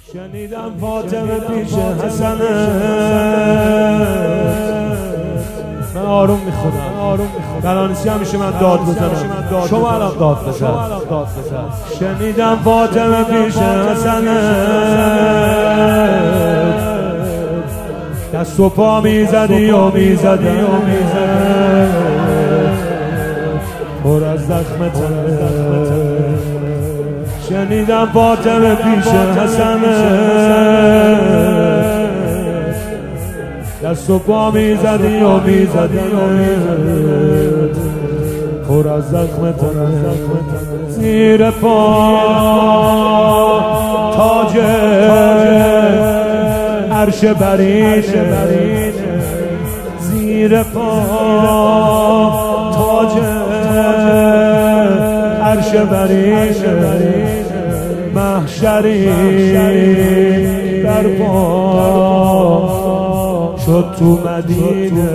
شنیدم فاطمه پیش حسنه. من آروم میخونم، قرانسی همیشه من داد بزنم، شما الان داد بزن. شنیدم فاطمه پیش حسنه، دست و پا میزدی و میزدی پر از زخم تنه. شنیدم فاطمه پیش حسنه، دست و پا میزدی و میزدی پر از زخم تنه. زیر پا تاج عرش برینه، زیر پا تاج عرش برینه. محشری برپا شد تو مدینه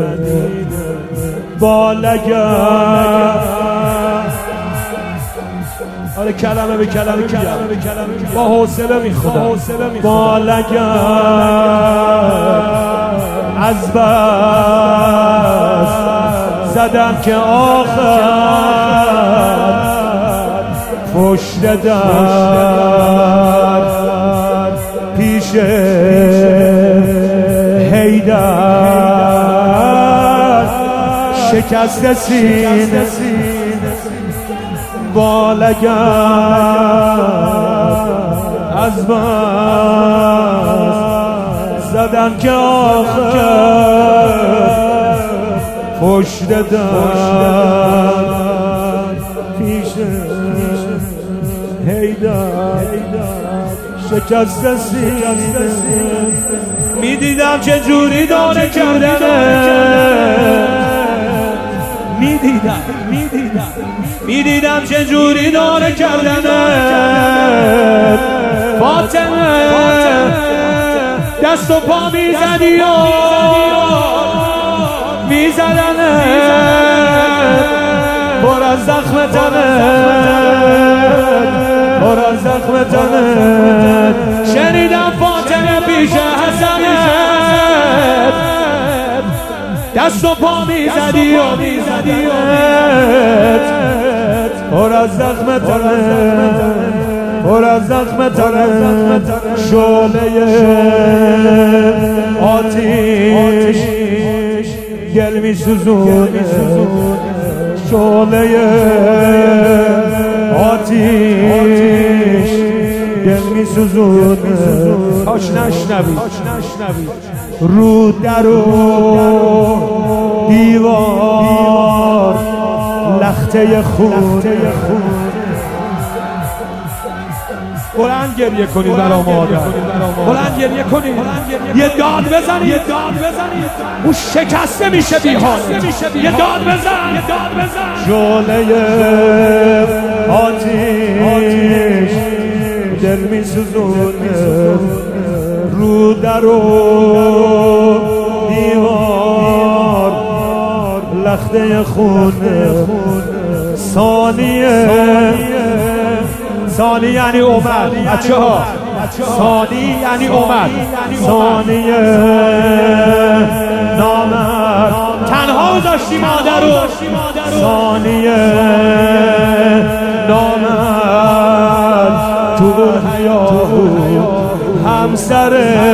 با لگد. آره کلمه به کلمه با حوصله میخونم. با لگد از بس زدم که آخر پشت در پیش حیدر شکست سینه با لگد از بس زدم که آخر پشت در پیش حیدر شکست سینه. میدیدم چه جوری داره کردنه، میدیدم چه جوری داره کردنه. فاطمه دست و پا میزدی و میزدنه پر از زخم تنه، پر از زخم تنه. شنیدم فاطمه پیش حسنه، دست و پا میزدی و میزدی پر از زخم تنه، پر از زخم تنه. شعله آتیش گل میسوزونه، شعله آتیش گل میسوزونه. کاش نشنوی رو در و دیوار لخته خون. بلند گریه کنید برای مادر، بلند گریه کنید، یه داد بزنید. اون شکسته میشه بی‌حاله، یه داد بزن. شعله آتیش دل میسوزونه، رو در و دیوار لخته خونه. ثانی یعنی اومد بچه ها، ثانی یعنی اومد، ثانیه نامرد تنها داشتی مادر رو، ثانیه نامرد تو هیاهو همسر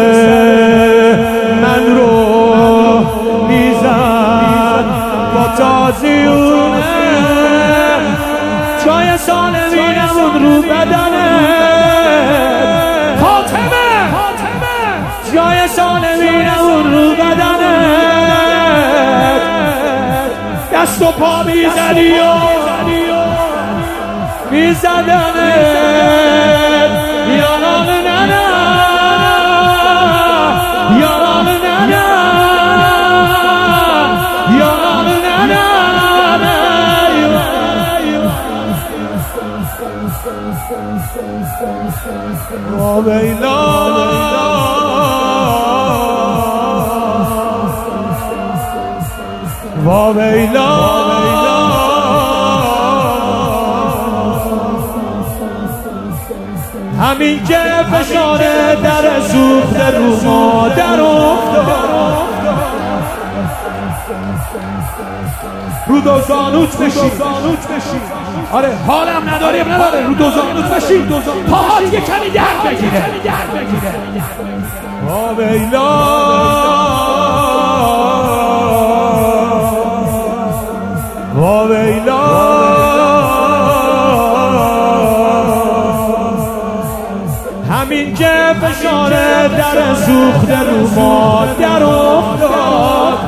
من رو میزن با تازیونه. جای سالمینمون رو بدنه فاطمه، جای سالمینمون رو بدنه. دست و پا میزدی و میزدنه یاران ننه، یاران ننه، یاران ننه. واویلا واویلا همین که فشار در سوخته رو مادر افتاد رو دو زانوت بشین آره حالم نداره رو دو زانوت بشین پاهات یه کمی درد بگیره ویلا همین که فشار در سوخته رو مادر افتاد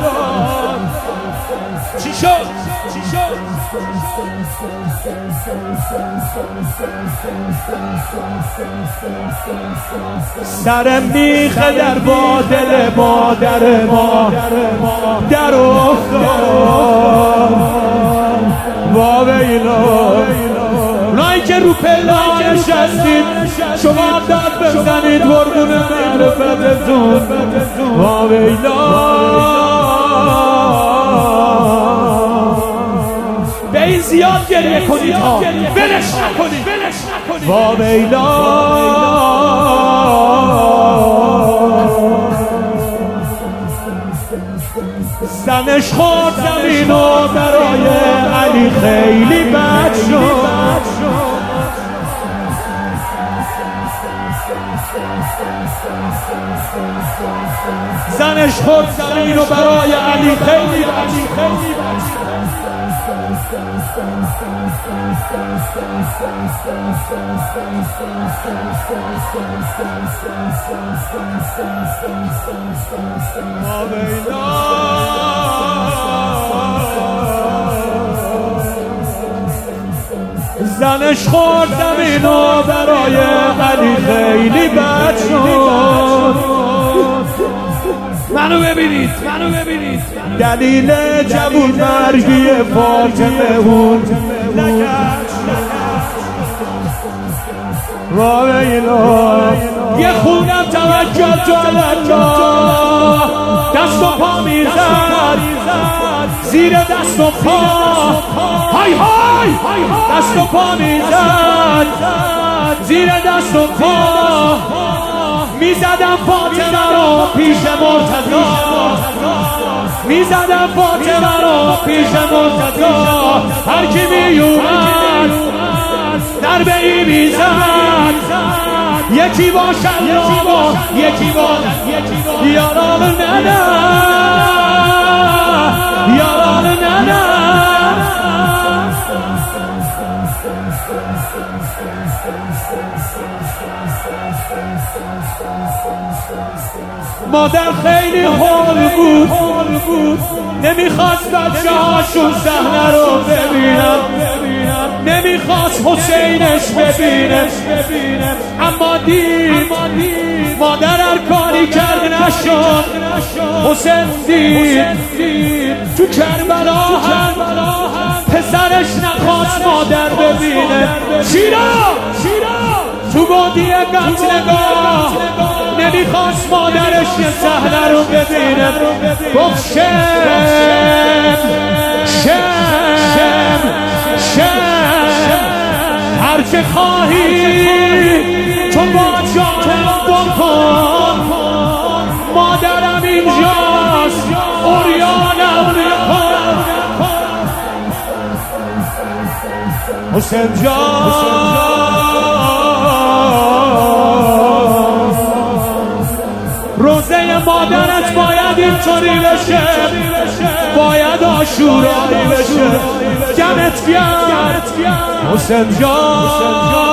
چی شد؟ سر میخه در با دل مادر ما در افتاد ویلا اونایی که رو پلا نشستید شما داد بزنید قربون معرفتتون ویلا به این زیاد گریه کنید ها بلش نکنید ویلا زنش خورد زمین و برای علی خیلی بد شد زنش خورد زمین و برای علی خیلی بد زنش خورد زمین و برای علی خیلی بد شد منو ببینید دلیل جوون مرگی فاطمه اون ویلا یه خونم توجه جلال دست و پا میزد زیر دست و پا های دست و پا میزد زیر دست و پا میزدم فاطمه رو پیش مرتضی میزدم فاطمه رو پیش مرتضی هر کی میومد در به ای میزد یکی با شلام و یکی با یاران ننه یاران ننه مادر خیلی حال بود نمیخواست بچه هاشون صحنه رو ببینن نمیخواست حسینش ببینه اما دید مادر هر کاری کرد نشد حسین دید تو کربلا هم پسرش نخواست مادر ببینه شیرا تو بودی قتلگاه نمیخواست مادرش یه صحنه رو ببینه گفت شم هر چه خواهی تو با جانم بکن مادرم اینجاست اوریانم نکن حسین جان روزه مادرت باید اینطوری بشه باید عاشورایی بشه دمت گرم حسین جان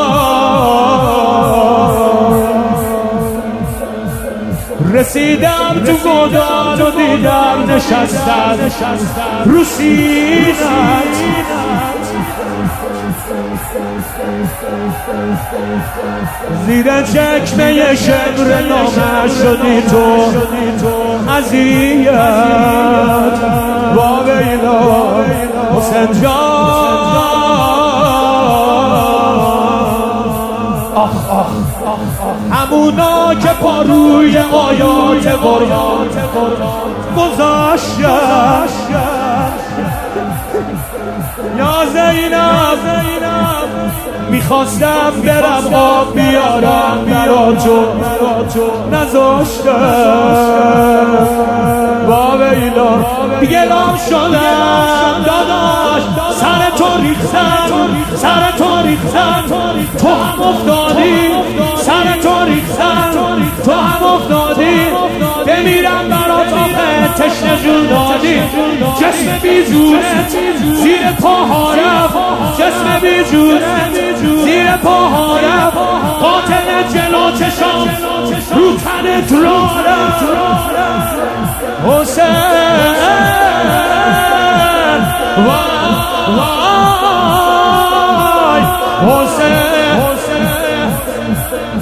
رسیدم تو گودان و دیدم نشستم رو سینت زیر چکمه شمر نامه شدی تو اذیت ویلا حسین جان همونا که پا روی آیات قرآن گذاشتن یا زینب میخواستم برم آب بیارم برا تو نذاشتم با ویلا دیگه لام شدم داداش سر تو ریختم تو هم افتادی سر تو ریختم تو هم افتادی بمیرم برات آخه تشنه جون دادی جسم بیجونه زیر پاها رفت جسم بیجونه زیر پاها رفت قاتل جلو چشام رو تنت را رفت حسین وای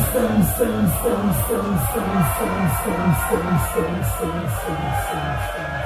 حسین